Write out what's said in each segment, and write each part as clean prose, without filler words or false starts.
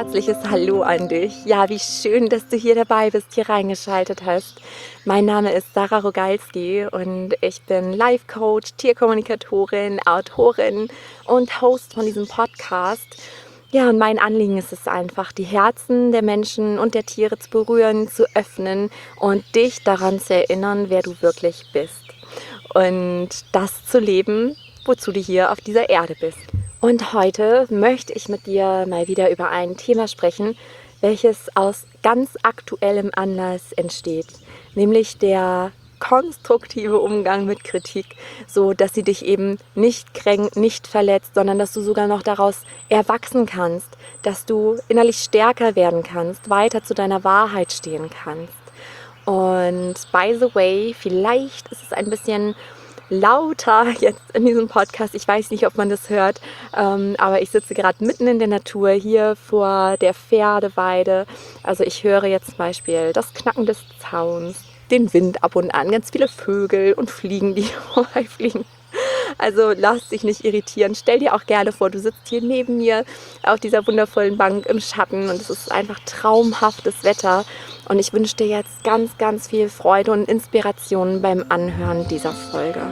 herzliches Hallo an dich. Ja, wie schön, dass du hier dabei bist, hier reingeschaltet hast. Mein Name ist Sarah Rogalski und ich bin Life-Coach, Tierkommunikatorin, Autorin und Host von diesem Podcast. Ja, und mein Anliegen ist es einfach, die Herzen der Menschen und der Tiere zu berühren, zu öffnen und dich daran zu erinnern, wer du wirklich bist. Und das zu leben, wozu du hier auf dieser Erde bist. Und heute möchte ich mit dir mal wieder über ein Thema sprechen, welches aus ganz aktuellem Anlass entsteht, nämlich der konstruktive Umgang mit Kritik, so dass sie dich eben nicht kränkt, nicht verletzt, sondern dass du sogar noch daraus erwachsen kannst, dass du innerlich stärker werden kannst, weiter zu deiner Wahrheit stehen kannst. Und by the way, vielleicht ist es ein bisschen lauter jetzt in diesem Podcast. Ich weiß nicht, ob man das hört, aber ich sitze gerade mitten in der Natur hier vor der Pferdeweide. Also ich höre jetzt zum Beispiel das Knacken des Zauns, den Wind ab und an, ganz viele Vögel und Fliegen, die vorbeifliegen. Also lass dich nicht irritieren. Stell dir auch gerne vor, du sitzt hier neben mir auf dieser wundervollen Bank im Schatten und es ist einfach traumhaftes Wetter. Und ich wünsche dir jetzt ganz, ganz viel Freude und Inspiration beim Anhören dieser Folge.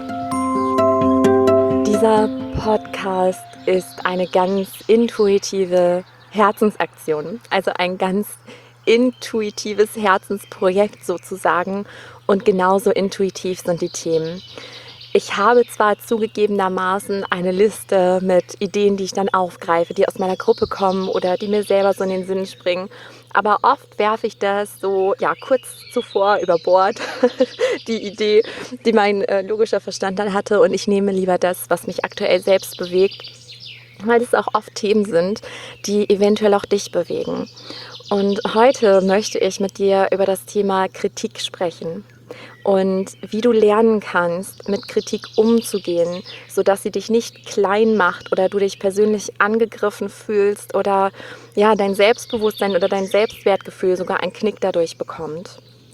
Dieser Podcast ist eine ganz intuitive Herzensaktion, also ein ganz intuitives Herzensprojekt sozusagen. Und genauso intuitiv sind die Themen. Ich habe zwar zugegebenermaßen eine Liste mit Ideen, die ich dann aufgreife, die aus meiner Gruppe kommen oder die mir selber so in den Sinn springen, aber oft werfe ich das so kurz zuvor über Bord, die Idee, die mein logischer Verstand dann hatte, und ich nehme lieber das, was mich aktuell selbst bewegt, weil es auch oft Themen sind, die eventuell auch dich bewegen. Und heute möchte ich mit dir über das Thema Kritik sprechen. Und wie du lernen kannst, mit Kritik umzugehen, sodass sie dich nicht klein macht oder du dich persönlich angegriffen fühlst oder dein Selbstbewusstsein oder dein Selbstwertgefühl sogar einen Knick dadurch bekommt.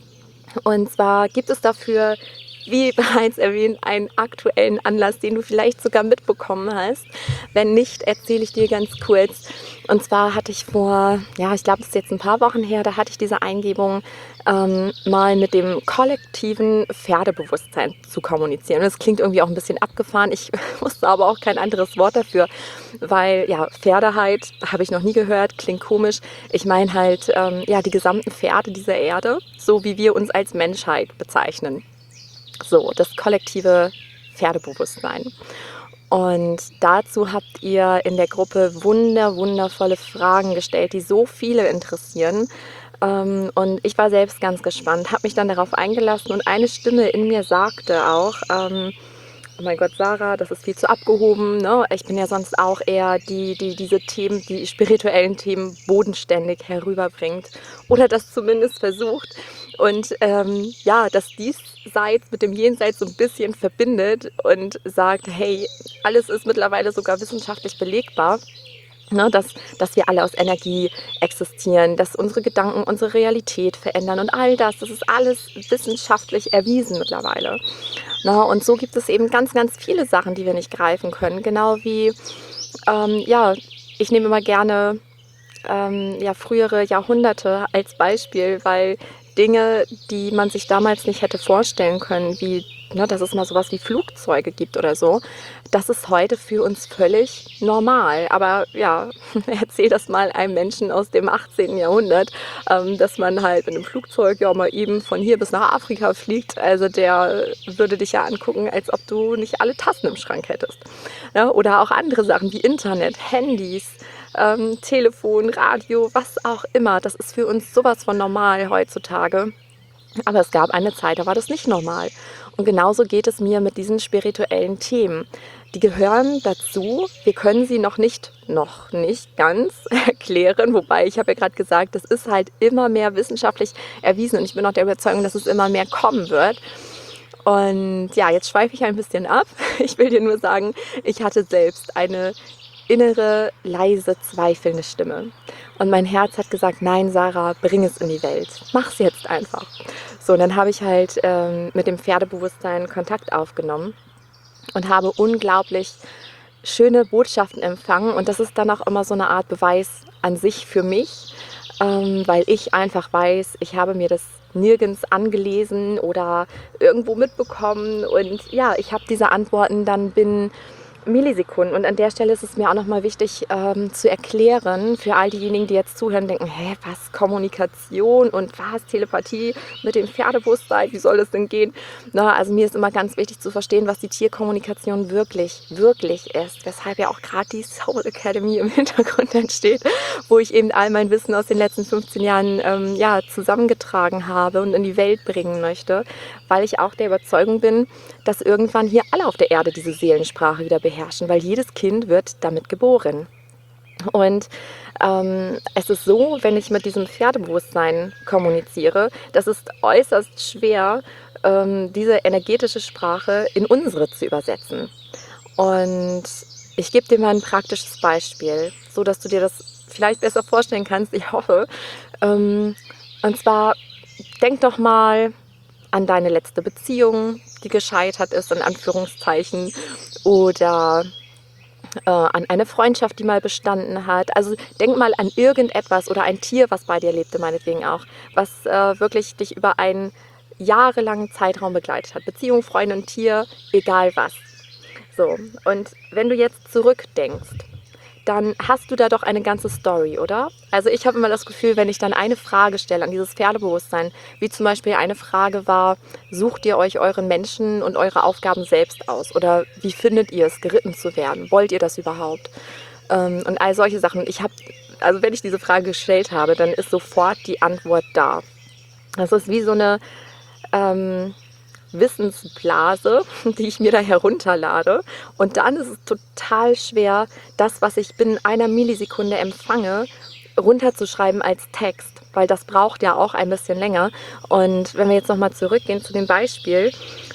Und zwar gibt es dafür, wie bereits erwähnt, einen aktuellen Anlass, den du vielleicht sogar mitbekommen hast. Wenn nicht, erzähle ich dir ganz kurz. Und zwar hatte ich vor, ich glaube, das ist jetzt ein paar Wochen her, da hatte ich diese Eingebung, mal mit dem kollektiven Pferdebewusstsein zu kommunizieren. Und das klingt irgendwie auch ein bisschen abgefahren. Ich wusste aber auch kein anderes Wort dafür, weil Pferdeheit habe ich noch nie gehört, klingt komisch. Ich meine halt die gesamten Pferde dieser Erde, so wie wir uns als Menschheit bezeichnen. So, das kollektive Pferdebewusstsein. Und dazu habt ihr in der Gruppe wundervolle Fragen gestellt, die so viele interessieren. Und ich war selbst ganz gespannt, habe mich dann darauf eingelassen und eine Stimme in mir sagte auch, oh mein Gott, Sarah, das ist viel zu abgehoben, ne? Ich bin ja sonst auch eher die diese Themen, die spirituellen Themen bodenständig herüberbringt oder das zumindest versucht. Und das Diesseits mit dem Jenseits so ein bisschen verbindet und sagt, hey, alles ist mittlerweile sogar wissenschaftlich belegbar. Ne, dass wir alle aus Energie existieren, dass unsere Gedanken unsere Realität verändern und all das ist alles wissenschaftlich erwiesen mittlerweile. Ne, und so gibt es eben ganz, ganz viele Sachen, die wir nicht greifen können. Genau wie, ich nehme immer gerne frühere Jahrhunderte als Beispiel, weil Dinge, die man sich damals nicht hätte vorstellen können, wie dass es mal sowas wie Flugzeuge gibt oder so, das ist heute für uns völlig normal. Aber erzähl das mal einem Menschen aus dem 18. Jahrhundert, dass man halt mit einem Flugzeug mal eben von hier bis nach Afrika fliegt. Also der würde dich ja angucken, als ob du nicht alle Tassen im Schrank hättest. Ja, oder auch andere Sachen wie Internet, Handys, Telefon, Radio, was auch immer. Das ist für uns sowas von normal heutzutage. Aber es gab eine Zeit, da war das nicht normal. Und genauso geht es mir mit diesen spirituellen Themen. Die gehören dazu. Wir können sie noch nicht ganz erklären. Wobei, ich habe ja gerade gesagt, das ist halt immer mehr wissenschaftlich erwiesen. Und ich bin auch der Überzeugung, dass es immer mehr kommen wird. Und jetzt schweife ich ein bisschen ab. Ich will dir nur sagen, ich hatte selbst eine innere, leise, zweifelnde Stimme. Und mein Herz hat gesagt, nein, Sarah, bring es in die Welt. Mach's jetzt einfach. So, und dann habe ich halt mit dem Pferdebewusstsein Kontakt aufgenommen und habe unglaublich schöne Botschaften empfangen und das ist dann auch immer so eine Art Beweis an sich für mich, weil ich einfach weiß, ich habe mir das nirgends angelesen oder irgendwo mitbekommen und ja, ich habe diese Antworten dann binnen Millisekunden. Und an der Stelle ist es mir auch nochmal wichtig zu erklären für all diejenigen, die jetzt zuhören, denken, hä, was, Kommunikation und was, Telepathie mit dem Pferdebewusstsein, wie soll das denn gehen? Na, also mir ist immer ganz wichtig zu verstehen, was die Tierkommunikation wirklich, wirklich ist. Weshalb ja auch gerade die Soul Academy im Hintergrund entsteht, wo ich eben all mein Wissen aus den letzten 15 Jahren ja, zusammengetragen habe und in die Welt bringen möchte, weil ich auch der Überzeugung bin, dass irgendwann hier alle auf der Erde diese Seelensprache wieder beherrschen, weil jedes Kind wird damit geboren. Und es ist so, wenn ich mit diesem Pferdebewusstsein kommuniziere, das ist äußerst schwer, diese energetische Sprache in unsere zu übersetzen. Und ich gebe dir mal ein praktisches Beispiel, so dass du dir das vielleicht besser vorstellen kannst, ich hoffe. Und zwar, denk doch mal an deine letzte Beziehung, die gescheitert ist, in Anführungszeichen, oder an eine Freundschaft, die mal bestanden hat. Also denk mal an irgendetwas oder ein Tier, was bei dir lebte, meinetwegen auch, was wirklich dich über einen jahrelangen Zeitraum begleitet hat. Beziehung, Freundin, Tier, egal was. So, und wenn du jetzt zurückdenkst, dann hast du da doch eine ganze Story, oder? Also ich habe immer das Gefühl, wenn ich dann eine Frage stelle an dieses Pferdebewusstsein, wie zum Beispiel eine Frage war, sucht ihr euch euren Menschen und eure Aufgaben selbst aus? Oder wie findet ihr es, geritten zu werden? Wollt ihr das überhaupt? Und all solche Sachen. Also wenn ich diese Frage gestellt habe, dann ist sofort die Antwort da. Das ist wie so eine Wissensblase, die ich mir da herunterlade. Und dann ist es total schwer, das, was ich binnen einer Millisekunde empfange, runterzuschreiben als Text, weil das braucht ja auch ein bisschen länger. Und wenn wir jetzt nochmal zurückgehen zu dem Beispiel,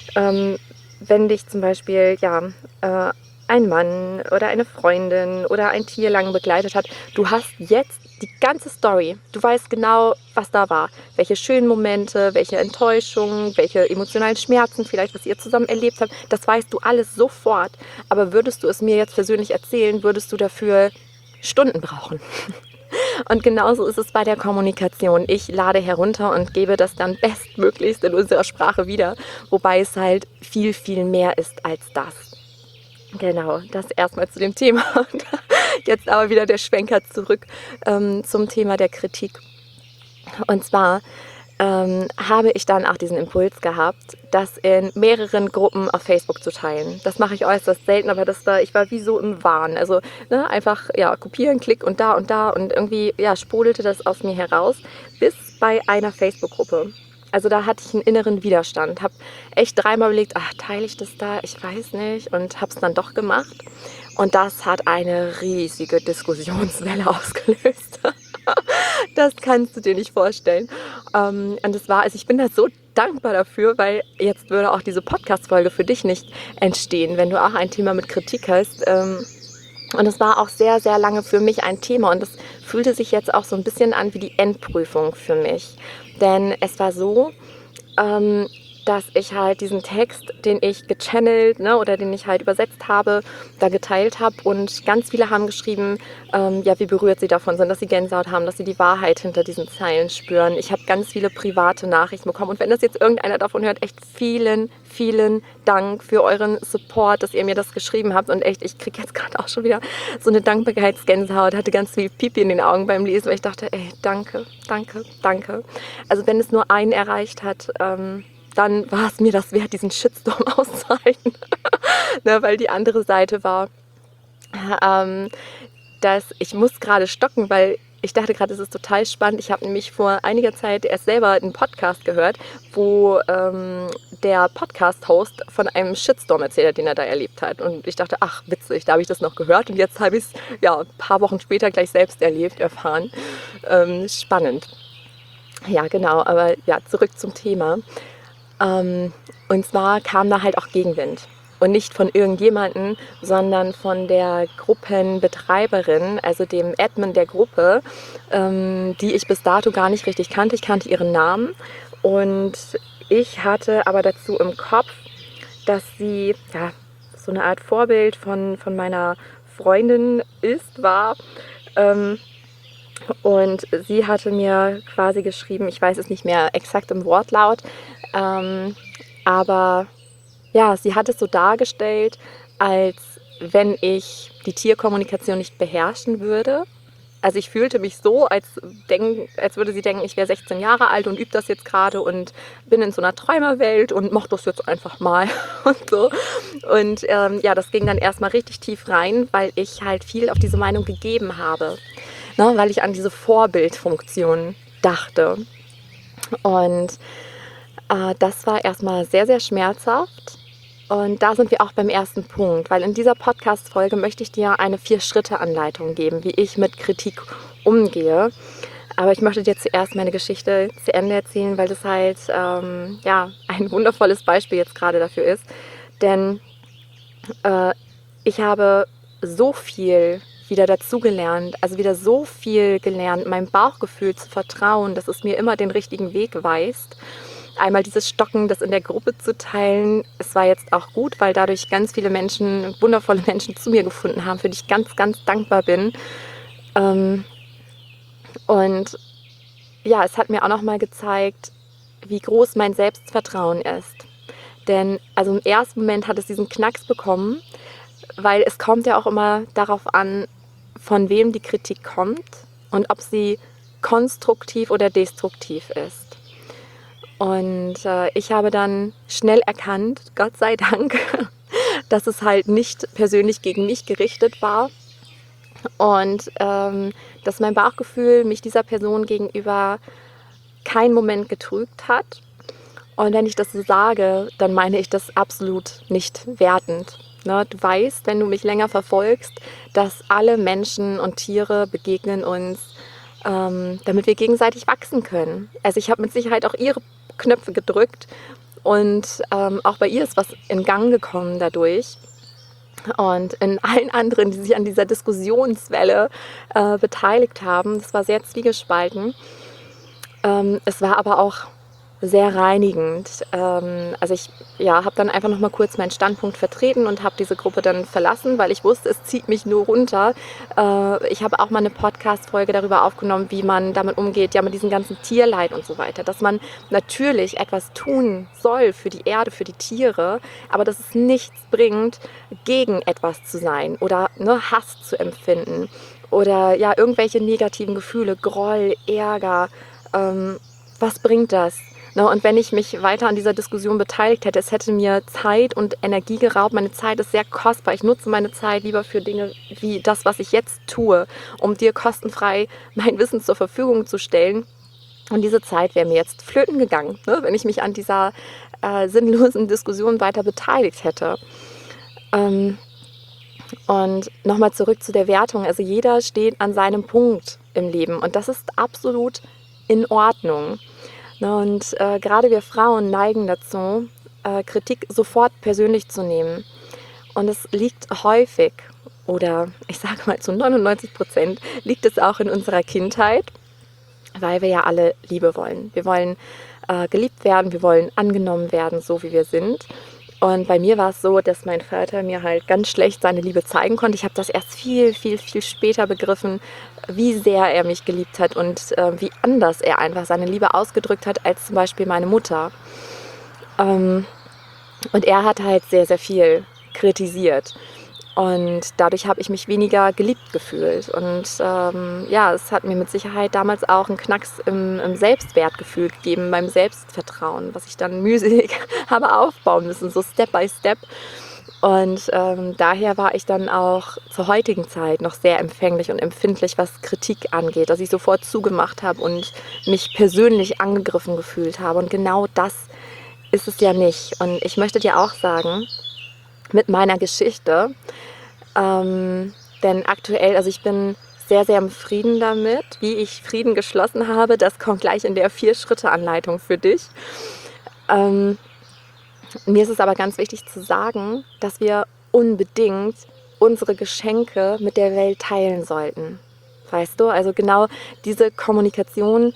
wenn dich zum Beispiel ein Mann oder eine Freundin oder ein Tier lang begleitet hat, du hast jetzt die ganze Story. Du weißt genau, was da war. Welche schönen Momente, welche Enttäuschungen, welche emotionalen Schmerzen vielleicht, was ihr zusammen erlebt habt. Das weißt du alles sofort. Aber würdest du es mir jetzt persönlich erzählen, würdest du dafür Stunden brauchen. Und genauso ist es bei der Kommunikation. Ich lade herunter und gebe das dann bestmöglichst in unserer Sprache wieder, wobei es halt viel, viel mehr ist als das. Genau, das erstmal zu dem Thema. Jetzt aber wieder der Schwenker zurück zum Thema der Kritik. Und zwar habe ich dann auch diesen Impuls gehabt, das in mehreren Gruppen auf Facebook zu teilen. Das mache ich äußerst selten, aber ich war wie so im Wahn. Also einfach kopieren, Klick und da und irgendwie sprudelte das aus mir heraus, bis bei einer Facebook-Gruppe. Also da hatte ich einen inneren Widerstand, habe echt dreimal überlegt, teile ich das da? Ich weiß nicht, und habe es dann doch gemacht. Und das hat eine riesige Diskussionswelle ausgelöst. Das kannst du dir nicht vorstellen. Und es war, also ich bin da so dankbar dafür, weil jetzt würde auch diese Podcast-Folge für dich nicht entstehen, wenn du auch ein Thema mit Kritik hast. Und es war auch sehr, sehr lange für mich ein Thema und es fühlte sich jetzt auch so ein bisschen an wie die Endprüfung für mich. Denn es war so, dass ich halt diesen Text, den ich gechannelt oder den ich halt übersetzt habe, da geteilt habe und ganz viele haben geschrieben, wie berührt sie davon sind, dass sie Gänsehaut haben, dass sie die Wahrheit hinter diesen Zeilen spüren. Ich habe ganz viele private Nachrichten bekommen und wenn das jetzt irgendeiner davon hört, echt vielen, vielen Dank für euren Support, dass ihr mir das geschrieben habt und echt, ich kriege jetzt gerade auch schon wieder so eine Dankbarkeitsgänsehaut, hatte ganz viel Pipi in den Augen beim Lesen, weil ich dachte, danke, danke, danke. Also wenn es nur einen erreicht hat, dann war es mir das wert, diesen Shitstorm auszuhalten. Weil die andere Seite war, dass ich muss gerade stocken, weil ich dachte gerade, es ist total spannend. Ich habe nämlich vor einiger Zeit erst selber einen Podcast gehört, wo der Podcast-Host von einem Shitstorm erzählt hat, den er da erlebt hat. Und ich dachte, ach witzig, da habe ich das noch gehört und jetzt habe ich es ein paar Wochen später gleich selbst erfahren. Spannend. Ja, genau, aber zurück zum Thema. Und zwar kam da halt auch Gegenwind. Und nicht von irgendjemandem, sondern von der Gruppenbetreiberin, also dem Admin der Gruppe, die ich bis dato gar nicht richtig kannte. Ich kannte ihren Namen und ich hatte aber dazu im Kopf, dass sie so so eine Art Vorbild von meiner Freundin war. Und sie hatte mir quasi geschrieben, ich weiß es nicht mehr exakt im Wortlaut, aber ja, sie hat es so dargestellt, als wenn ich die Tierkommunikation nicht beherrschen würde. Also ich fühlte mich so, als würde sie denken, ich wäre 16 Jahre alt und übe das jetzt gerade und bin in so einer Träumerwelt und mach das jetzt einfach mal und so. Und ja, das ging dann erstmal richtig tief rein, weil ich halt viel auf diese Meinung gegeben habe, ne, weil ich an diese Vorbildfunktion dachte. Und das war erstmal sehr, sehr schmerzhaft. Und da sind wir auch beim ersten Punkt, weil in dieser Podcast-Folge möchte ich dir eine 4-Schritte-Anleitung geben, wie ich mit Kritik umgehe. Aber ich möchte dir zuerst meine Geschichte zu Ende erzählen, weil das halt ja, ein wundervolles Beispiel jetzt gerade dafür ist. Denn ich habe so viel wieder dazugelernt, also wieder so viel gelernt, meinem Bauchgefühl zu vertrauen, dass es mir immer den richtigen Weg weist. Einmal dieses Stocken, das in der Gruppe zu teilen. Es war jetzt auch gut, weil dadurch ganz viele Menschen, wundervolle Menschen zu mir gefunden haben, für die ich ganz, ganz dankbar bin. Und ja, es hat mir auch nochmal gezeigt, wie groß mein Selbstvertrauen ist. Denn also im ersten Moment hat es diesen Knacks bekommen, weil es kommt ja auch immer darauf an, von wem die Kritik kommt und ob sie konstruktiv oder destruktiv ist. Und ich habe dann schnell erkannt, Gott sei Dank, dass es halt nicht persönlich gegen mich gerichtet war und dass mein Bauchgefühl mich dieser Person gegenüber keinen Moment getrügt hat. Und wenn ich das so sage, dann meine ich das absolut nicht wertend. Ne? Du weißt, wenn du mich länger verfolgst, dass alle Menschen und Tiere begegnen uns, damit wir gegenseitig wachsen können. Also ich habe mit Sicherheit auch ihre Knöpfe gedrückt und auch bei ihr ist was in Gang gekommen dadurch. Und in allen anderen, die sich an dieser Diskussionswelle beteiligt haben, das war sehr zwiegespalten. Es war aber auch sehr reinigend. Also ich habe dann einfach noch mal kurz meinen Standpunkt vertreten und habe diese Gruppe dann verlassen, weil ich wusste, es zieht mich nur runter. Ich habe auch mal eine Podcast-Folge darüber aufgenommen, wie man damit umgeht, ja, mit diesem ganzen Tierleid und so weiter. Dass man natürlich etwas tun soll für die Erde, für die Tiere, aber dass es nichts bringt, gegen etwas zu sein oder Hass zu empfinden oder ja, irgendwelche negativen Gefühle, Groll, Ärger. Was bringt das? Und wenn ich mich weiter an dieser Diskussion beteiligt hätte, es hätte mir Zeit und Energie geraubt. Meine Zeit ist sehr kostbar. Ich nutze meine Zeit lieber für Dinge wie das, was ich jetzt tue, um dir kostenfrei mein Wissen zur Verfügung zu stellen. Und diese Zeit wäre mir jetzt flöten gegangen, wenn ich mich an dieser sinnlosen Diskussion weiter beteiligt hätte. Und nochmal zurück zu der Wertung. Also jeder steht an seinem Punkt im Leben und das ist absolut in Ordnung. Und gerade wir Frauen neigen dazu, Kritik sofort persönlich zu nehmen. Und es liegt häufig, oder ich sage mal zu 99%, liegt es auch in unserer Kindheit, weil wir ja alle Liebe wollen. Wir wollen geliebt werden, wir wollen angenommen werden, so wie wir sind. Und bei mir war es so, dass mein Vater mir halt ganz schlecht seine Liebe zeigen konnte. Ich habe das erst viel, viel, viel später begriffen, wie sehr er mich geliebt hat und wie anders er einfach seine Liebe ausgedrückt hat als zum Beispiel meine Mutter. Und er hat halt sehr, sehr viel kritisiert. Und dadurch habe ich mich weniger geliebt gefühlt. Und es hat mir mit Sicherheit damals auch einen Knacks im Selbstwertgefühl gegeben, beim Selbstvertrauen, was ich dann mühselig habe aufbauen müssen, so Step by Step. Und daher war ich dann auch zur heutigen Zeit noch sehr empfänglich und empfindlich, was Kritik angeht, dass ich sofort zugemacht habe und mich persönlich angegriffen gefühlt habe. Und genau das ist es ja nicht. Und ich möchte dir auch sagen, mit meiner Geschichte, denn aktuell, also ich bin sehr, sehr im Frieden damit, wie ich Frieden geschlossen habe. Das kommt gleich in der 4-Schritte-Anleitung für dich. Mir ist es aber ganz wichtig zu sagen, dass wir unbedingt unsere Geschenke mit der Welt teilen sollten. Weißt du, also genau diese Kommunikation,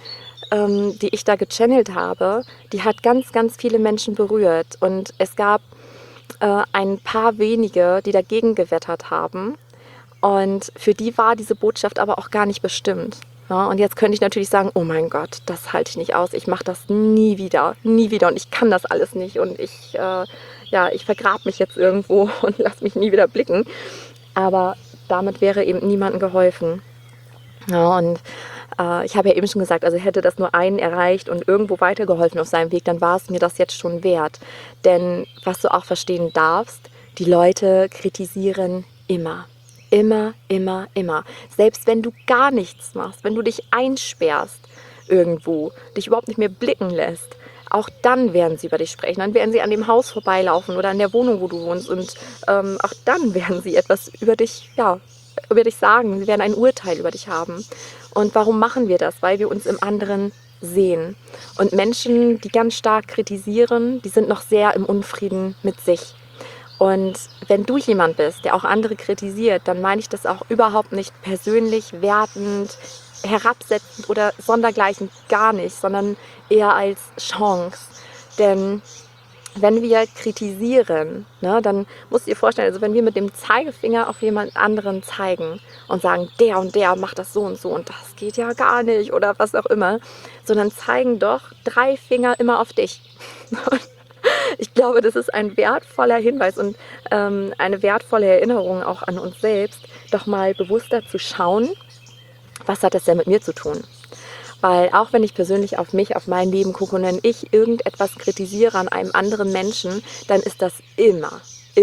die ich da gechannelt habe, die hat ganz, ganz viele Menschen berührt. Und es gab ein paar wenige, die dagegen gewettert haben. Und für die war diese Botschaft aber auch gar nicht bestimmt. Ja, und jetzt könnte ich natürlich sagen, oh mein Gott, das halte ich nicht aus, ich mache das nie wieder und ich kann das alles nicht und ich vergrabe mich jetzt irgendwo und lasse mich nie wieder blicken. Aber damit wäre eben niemandem geholfen. Ja, und ich habe ja eben schon gesagt, also hätte das nur einen erreicht und irgendwo weitergeholfen auf seinem Weg, dann war es mir das jetzt schon wert. Denn was du auch verstehen darfst, die Leute kritisieren immer. Immer, immer, immer. Selbst wenn du gar nichts machst, wenn du dich einsperrst irgendwo, dich überhaupt nicht mehr blicken lässt, auch dann werden sie über dich sprechen. Dann werden sie an dem Haus vorbeilaufen oder an der Wohnung, wo du wohnst. Und auch dann werden sie etwas über dich sagen. Sie werden ein Urteil über dich haben. Und warum machen wir das? Weil wir uns im anderen sehen. Und Menschen, die ganz stark kritisieren, die sind noch sehr im Unfrieden mit sich. Und wenn du jemand bist, der auch andere kritisiert, dann meine ich das auch überhaupt nicht persönlich, wertend, herabsetzend oder sondergleichen, gar nicht, sondern eher als Chance. Denn wenn wir kritisieren, ne, dann musst du dir vorstellen, also wenn wir mit dem Zeigefinger auf jemand anderen zeigen und sagen, der und der macht das so und das geht ja gar nicht oder was auch immer, sondern zeigen doch 3 Finger immer auf dich. Ich glaube, das ist ein wertvoller Hinweis und eine wertvolle Erinnerung auch an uns selbst, doch mal bewusster zu schauen, was hat das denn mit mir zu tun? Weil auch wenn ich persönlich auf mich, auf mein Leben gucke und wenn ich irgendetwas kritisiere an einem anderen Menschen, dann ist das immer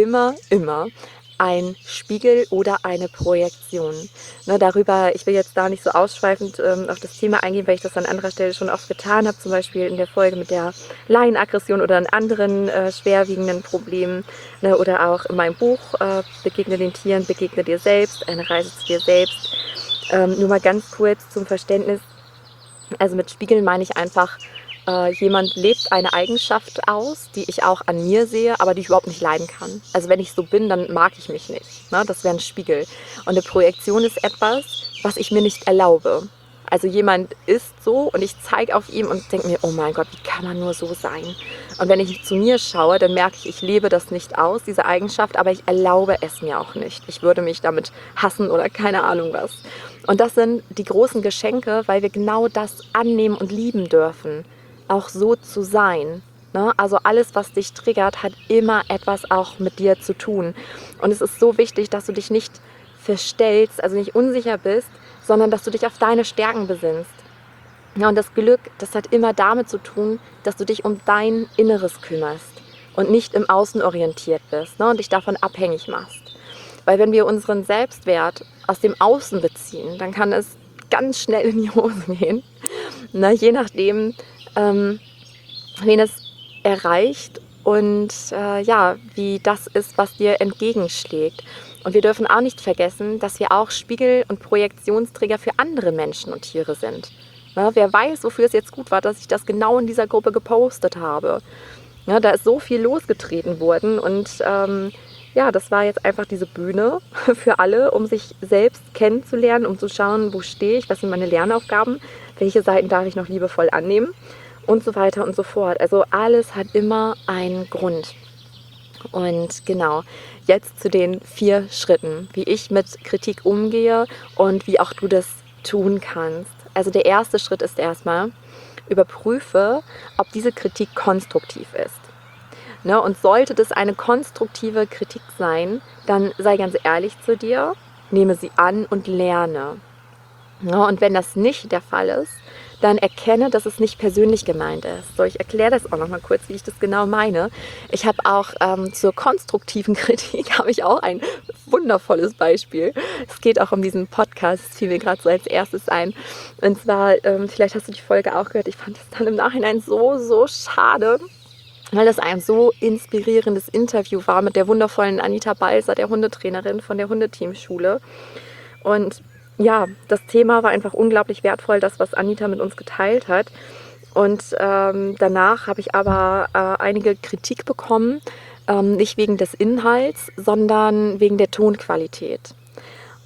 ein Spiegel oder eine Projektion. Ne, darüber, ich will jetzt da nicht so ausschweifend auf das Thema eingehen, weil ich das an anderer Stelle schon oft getan habe, zum Beispiel in der Folge mit der Laienaggression oder an anderen schwerwiegenden Problemen, ne, oder auch in meinem Buch Begegne den Tieren, begegne dir selbst, eine Reise zu dir selbst. Nur mal ganz kurz zum Verständnis, also mit Spiegeln meine ich einfach, jemand lebt eine Eigenschaft aus, die ich auch an mir sehe, aber die ich überhaupt nicht leiden kann. Also wenn ich so bin, dann mag ich mich nicht. Ne? Das wäre ein Spiegel. Und eine Projektion ist etwas, was ich mir nicht erlaube. Also jemand ist so und ich zeige auf ihm und denke mir, oh mein Gott, wie kann man nur so sein? Und wenn ich zu mir schaue, dann merke ich, ich lebe das nicht aus, diese Eigenschaft, aber ich erlaube es mir auch nicht. Ich würde mich damit hassen oder keine Ahnung was. Und das sind die großen Geschenke, weil wir genau das annehmen und lieben dürfen. Auch so zu sein. Ne? Also alles, was dich triggert, hat immer etwas auch mit dir zu tun. Und es ist so wichtig, dass du dich nicht verstellst, also nicht unsicher bist, sondern dass du dich auf deine Stärken besinnst. Ja, und das Glück, das hat immer damit zu tun, dass du dich um dein Inneres kümmerst und nicht im Außen orientiert bist, ne? Und dich davon abhängig machst. Weil wenn wir unseren Selbstwert aus dem Außen beziehen, dann kann es ganz schnell in die Hose gehen. Ne? Je nachdem, wen es erreicht und wie das ist, was dir entgegenschlägt. Und wir dürfen auch nicht vergessen, dass wir auch Spiegel- und Projektionsträger für andere Menschen und Tiere sind. Ja, wer weiß, wofür es jetzt gut war, dass ich das genau in dieser Gruppe gepostet habe. Ja, da ist so viel losgetreten worden und das war jetzt einfach diese Bühne für alle, um sich selbst kennenzulernen, um zu schauen, wo stehe ich, was sind meine Lernaufgaben, welche Seiten darf ich noch liebevoll annehmen und so weiter und so fort. Also alles hat immer einen Grund. Und genau, jetzt zu den 4 Schritten, wie ich mit Kritik umgehe und wie auch du das tun kannst. Also der erste Schritt ist erstmal, überprüfe, ob diese Kritik konstruktiv ist. Ne? Und sollte das eine konstruktive Kritik sein, dann sei ganz ehrlich zu dir, nehme sie an und lerne. Ja, und wenn das nicht der Fall ist, dann erkenne, dass es nicht persönlich gemeint ist. So, ich erkläre das auch noch mal kurz, wie ich das genau meine. Ich habe auch zur konstruktiven Kritik habe ich auch ein wundervolles Beispiel. Es geht auch um diesen Podcast, das fiel mir gerade so als erstes ein. Und zwar, vielleicht hast du die Folge auch gehört, ich fand es dann im Nachhinein so schade, weil das ein so inspirierendes Interview war mit der wundervollen Anita Balser, der Hundetrainerin von der Hundeteamschule. Und ja, das Thema war einfach unglaublich wertvoll, das, was Anita mit uns geteilt hat. Und danach habe ich aber einige Kritik bekommen, nicht wegen des Inhalts, sondern wegen der Tonqualität.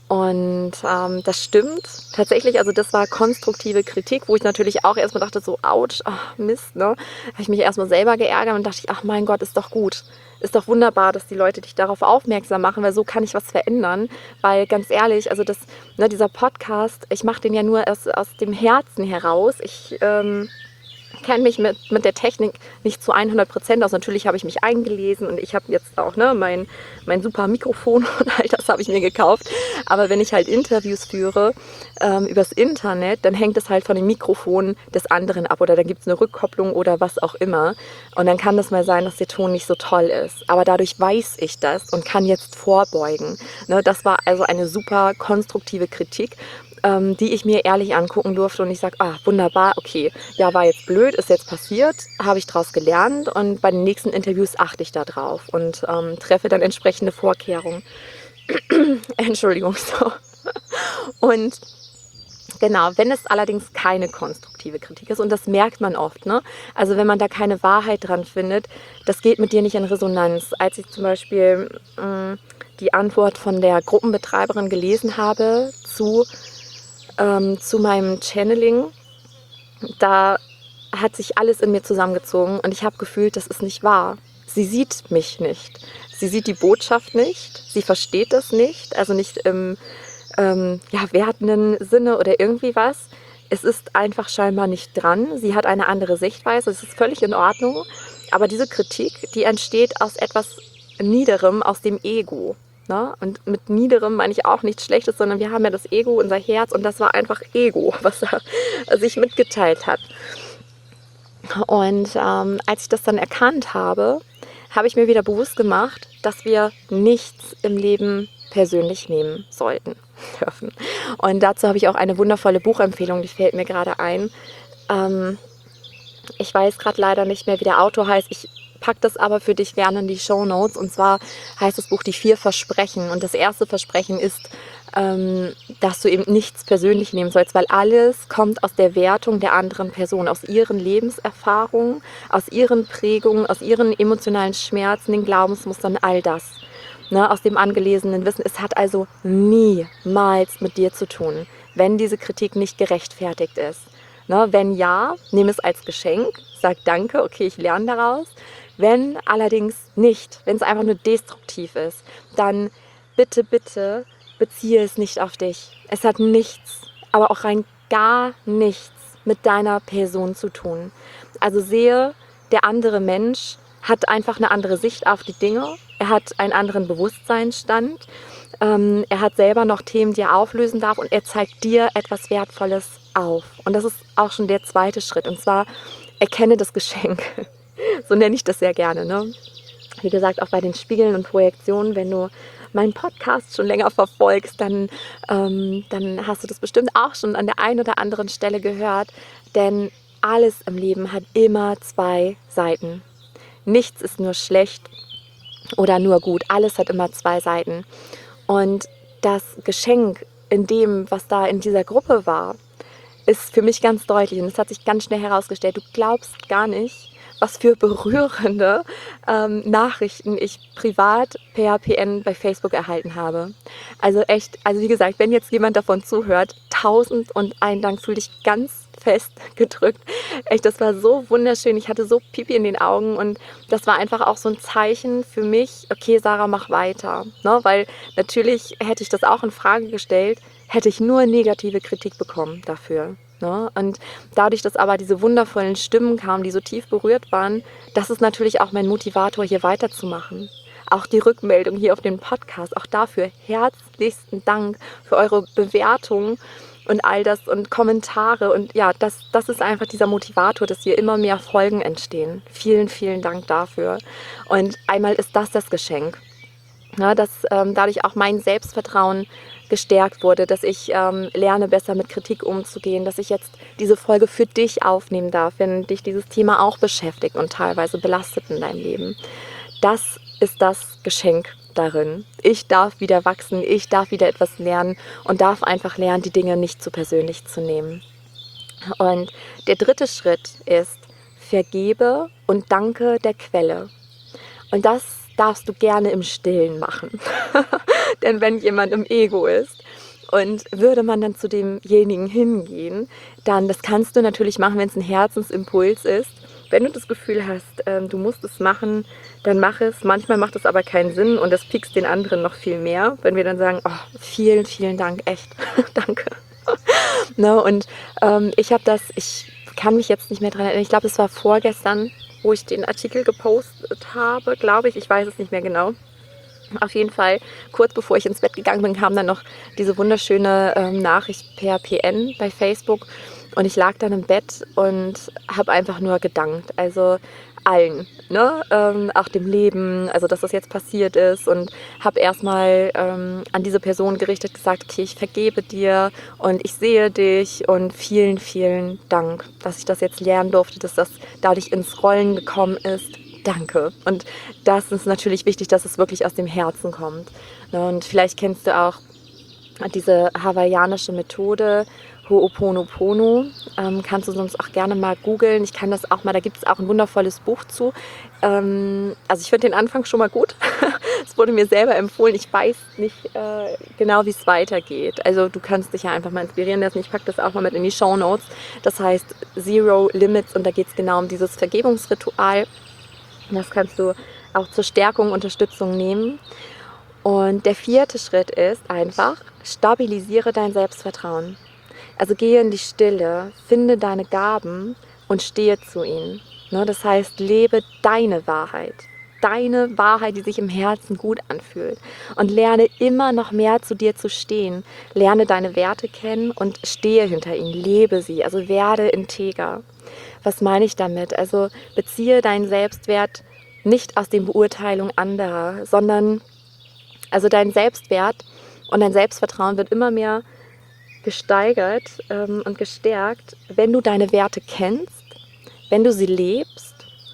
Und das stimmt tatsächlich, also das war konstruktive Kritik, wo ich natürlich auch erstmal dachte, so, ouch, ach, Mist, ne? Habe ich mich erstmal selber geärgert und dachte ich, ach mein Gott, ist doch gut. Ist doch wunderbar, dass die Leute dich darauf aufmerksam machen, weil so kann ich was verändern. Weil ganz ehrlich, also das, ne, dieser Podcast, ich mache den ja nur aus dem Herzen heraus. Ich kenne mich mit der Technik nicht zu 100% aus. Natürlich habe ich mich eingelesen und ich habe jetzt auch mein super Mikrofon und all das habe ich mir gekauft. Aber wenn ich halt Interviews führe übers Internet, dann hängt es halt von dem Mikrofon des anderen ab oder dann gibt es eine Rückkopplung oder was auch immer. Und dann kann das mal sein, dass der Ton nicht so toll ist. Aber dadurch weiß ich das und kann jetzt vorbeugen. Ne, das war also eine super konstruktive Kritik, die ich mir ehrlich angucken durfte und ich sage, wunderbar, okay, ja, war jetzt blöd, ist jetzt passiert, habe ich daraus gelernt und bei den nächsten Interviews achte ich da drauf und treffe dann entsprechende Vorkehrungen. Entschuldigung, so. Und genau, wenn es allerdings keine konstruktive Kritik ist, und das merkt man oft, ne? Also wenn man da keine Wahrheit dran findet, das geht mit dir nicht in Resonanz. Als ich zum Beispiel die Antwort von der Gruppenbetreiberin gelesen habe zu meinem Channeling, da hat sich alles in mir zusammengezogen und ich habe gefühlt, das ist nicht wahr. Sie sieht mich nicht. Sie sieht die Botschaft nicht. Sie versteht das nicht. Also nicht im wertenden Sinne oder irgendwie was. Es ist einfach scheinbar nicht dran. Sie hat eine andere Sichtweise. Es ist völlig in Ordnung. Aber diese Kritik, die entsteht aus etwas Niederem, aus dem Ego. Ne? Und mit Niederem meine ich auch nichts Schlechtes, sondern wir haben ja das Ego, unser Herz, und das war einfach Ego, was er sich mitgeteilt hat. Und als ich das dann erkannt habe, habe ich mir wieder bewusst gemacht, dass wir nichts im Leben persönlich nehmen sollten, dürfen. Und dazu habe ich auch eine wundervolle Buchempfehlung, die fällt mir gerade ein. Ich weiß gerade leider nicht mehr, wie der Autor heißt. Ich packe das aber für dich gerne in die Shownotes. Und zwar heißt das Buch Die 4 Versprechen. Und das erste Versprechen ist, dass du eben nichts persönlich nehmen sollst, weil alles kommt aus der Wertung der anderen Person, aus ihren Lebenserfahrungen, aus ihren Prägungen, aus ihren emotionalen Schmerzen, den Glaubensmustern, all das. Ne, aus dem angelesenen Wissen. Es hat also niemals mit dir zu tun, wenn diese Kritik nicht gerechtfertigt ist. Ne, wenn ja, nimm es als Geschenk, sag danke, okay, ich lerne daraus. Wenn allerdings nicht, wenn es einfach nur destruktiv ist, dann bitte, bitte beziehe es nicht auf dich. Es hat nichts, aber auch rein gar nichts mit deiner Person zu tun. Also sehe, der andere Mensch hat einfach eine andere Sicht auf die Dinge. Er hat einen anderen Bewusstseinsstand. Er hat selber noch Themen, die er auflösen darf, und er zeigt dir etwas Wertvolles auf. Und das ist auch schon der zweite Schritt. Und zwar, erkenne das Geschenk. So nenne ich das sehr gerne. Ne? Wie gesagt, auch bei den Spiegeln und Projektionen, wenn du meinen Podcast schon länger verfolgst, dann hast du das bestimmt auch schon an der einen oder anderen Stelle gehört. Denn alles im Leben hat immer zwei Seiten. Nichts ist nur schlecht oder nur gut. Alles hat immer zwei Seiten. Und das Geschenk in dem, was da in dieser Gruppe war, ist für mich ganz deutlich. Und es hat sich ganz schnell herausgestellt, du glaubst gar nicht, was für berührende Nachrichten ich privat per PN bei Facebook erhalten habe. Also echt, also wie gesagt, wenn jetzt jemand davon zuhört, 1001 Dank, fühl dich ganz fest gedrückt. Echt, das war so wunderschön. Ich hatte so Pipi in den Augen und das war einfach auch so ein Zeichen für mich, okay, Sarah, mach weiter. Ne? Weil natürlich hätte ich das auch in Frage gestellt, hätte ich nur negative Kritik bekommen dafür. Ne? Und dadurch, dass aber diese wundervollen Stimmen kamen, die so tief berührt waren, das ist natürlich auch mein Motivator, hier weiterzumachen. Auch die Rückmeldung hier auf den Podcast, auch dafür herzlichsten Dank für eure Bewertungen und all das und Kommentare. Und ja, das ist einfach dieser Motivator, dass hier immer mehr Folgen entstehen. Vielen, vielen Dank dafür. Und einmal ist das Geschenk. Ja, dass dadurch auch mein Selbstvertrauen gestärkt wurde, dass ich lerne, besser mit Kritik umzugehen, dass ich jetzt diese Folge für dich aufnehmen darf, wenn dich dieses Thema auch beschäftigt und teilweise belastet in deinem Leben. Das ist das Geschenk darin. Ich darf wieder wachsen, ich darf wieder etwas lernen und darf einfach lernen, die Dinge nicht zu persönlich zu nehmen. Und der dritte Schritt ist, vergebe und danke der Quelle. Und das darfst du gerne im Stillen machen. denn wenn jemand im Ego ist? Und würde man dann zu demjenigen hingehen, dann, das kannst du natürlich machen, wenn es ein Herzensimpuls ist. Wenn du das Gefühl hast, du musst es machen, dann mach es. Manchmal macht es aber keinen Sinn und das piekst den anderen noch viel mehr, wenn wir dann sagen, oh, vielen, vielen Dank, echt, danke. Ne? Und ich kann mich jetzt nicht mehr dran erinnern, ich glaube, es war vorgestern, wo ich den Artikel gepostet habe, glaube ich weiß es nicht mehr genau. Auf jeden Fall, kurz bevor ich ins Bett gegangen bin, kam dann noch diese wunderschöne Nachricht per PN bei Facebook und ich lag dann im Bett und habe einfach nur gedankt, also allen, ne? Auch dem Leben, also dass das jetzt passiert ist und habe erstmal an diese Person gerichtet gesagt, okay, ich vergebe dir und ich sehe dich und vielen, vielen Dank, dass ich das jetzt lernen durfte, dass das dadurch ins Rollen gekommen ist. Danke. Und das ist natürlich wichtig, dass es wirklich aus dem Herzen kommt. Und vielleicht kennst du auch diese hawaiianische Methode, Ho'oponopono. Kannst du sonst auch gerne mal googeln. Ich kann das auch mal, da gibt es auch ein wundervolles Buch zu. Also ich finde den Anfang schon mal gut. Es wurde mir selber empfohlen. Ich weiß nicht genau, wie es weitergeht. Also du kannst dich ja einfach mal inspirieren lassen. Ich packe das auch mal mit in die Shownotes. Das heißt Zero Limits und da geht es genau um dieses Vergebungsritual. Das kannst du auch zur Stärkung, Unterstützung nehmen. Und der 4. Schritt ist einfach, stabilisiere dein Selbstvertrauen. Also gehe in die Stille, finde deine Gaben und stehe zu ihnen. Das heißt, lebe deine Wahrheit, die sich im Herzen gut anfühlt. Und lerne immer noch mehr zu dir zu stehen. Lerne deine Werte kennen und stehe hinter ihnen, lebe sie, also werde integer. Was meine ich damit? Also beziehe deinen Selbstwert nicht aus den Beurteilungen anderer, sondern also dein Selbstwert und dein Selbstvertrauen wird immer mehr gesteigert und gestärkt, wenn du deine Werte kennst, wenn du sie lebst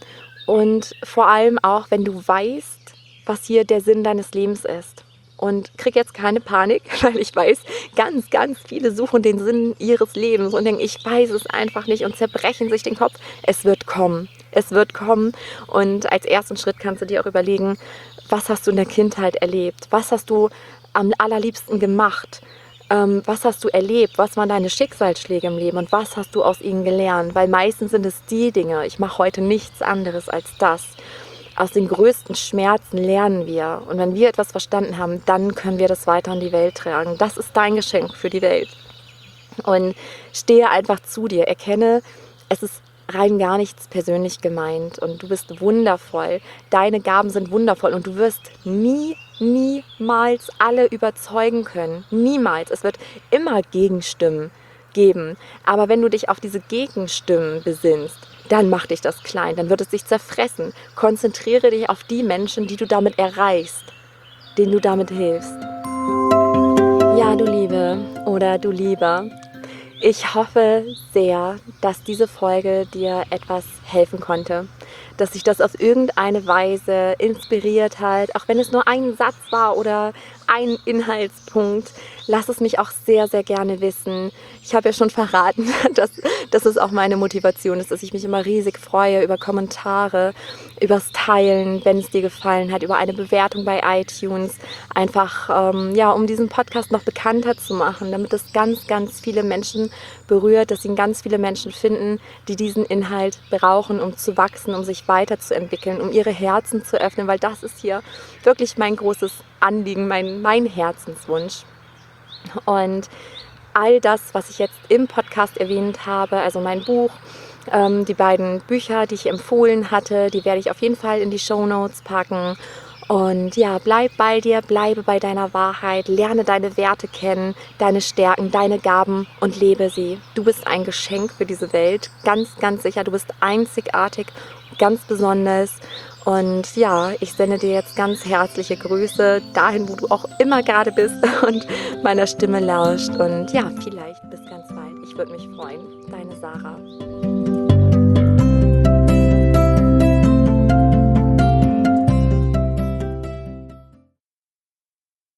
und vor allem auch, wenn du weißt, was hier der Sinn deines Lebens ist. Und krieg jetzt keine Panik, weil ich weiß, ganz, ganz viele suchen den Sinn ihres Lebens und denken, ich weiß es einfach nicht und zerbrechen sich den Kopf. Es wird kommen. Es wird kommen. Und als ersten Schritt kannst du dir auch überlegen, was hast du in der Kindheit erlebt? Was hast du am allerliebsten gemacht? Was hast du erlebt? Was waren deine Schicksalsschläge im Leben? Und was hast du aus ihnen gelernt? Weil meistens sind es die Dinge, ich mache heute nichts anderes als das. Aus den größten Schmerzen lernen wir. Und wenn wir etwas verstanden haben, dann können wir das weiter in die Welt tragen. Das ist dein Geschenk für die Welt. Und stehe einfach zu dir. Erkenne, es ist rein gar nichts persönlich gemeint. Und du bist wundervoll. Deine Gaben sind wundervoll. Und du wirst niemals alle überzeugen können. Niemals. Es wird immer Gegenstimmen geben. Aber wenn du dich auf diese Gegenstimmen besinnst, dann mach dich das klein, dann wird es dich zerfressen. Konzentriere dich auf die Menschen, die du damit erreichst, denen du damit hilfst. Ja, du Liebe oder du Lieber, ich hoffe sehr, dass diese Folge dir etwas helfen konnte, dass dich das auf irgendeine Weise inspiriert hat, auch wenn es nur ein Satz war oder ein Inhaltspunkt. Lass es mich auch sehr, sehr gerne wissen. Ich habe ja schon verraten, dass es auch meine Motivation ist, dass ich mich immer riesig freue über Kommentare, übers Teilen, wenn es dir gefallen hat, über eine Bewertung bei iTunes. Einfach, um diesen Podcast noch bekannter zu machen, damit es ganz, ganz viele Menschen berührt, dass ihn ganz viele Menschen finden, die diesen Inhalt brauchen, um zu wachsen, um sich weiterzuentwickeln, um ihre Herzen zu öffnen, weil das ist hier wirklich mein großes Anliegen, mein Herzenswunsch. Und all das, was ich jetzt im Podcast erwähnt habe, also mein Buch, die beiden Bücher, die ich empfohlen hatte, die werde ich auf jeden Fall in die Shownotes packen. Und ja, bleib bei dir, bleibe bei deiner Wahrheit, lerne deine Werte kennen, deine Stärken, deine Gaben und lebe sie. Du bist ein Geschenk für diese Welt, ganz, ganz sicher. Du bist einzigartig, ganz besonders. Und ja, ich sende dir jetzt ganz herzliche Grüße dahin, wo du auch immer gerade bist und meiner Stimme lauscht. Und ja, vielleicht bis ganz bald. Ich würde mich freuen. Deine Sarah.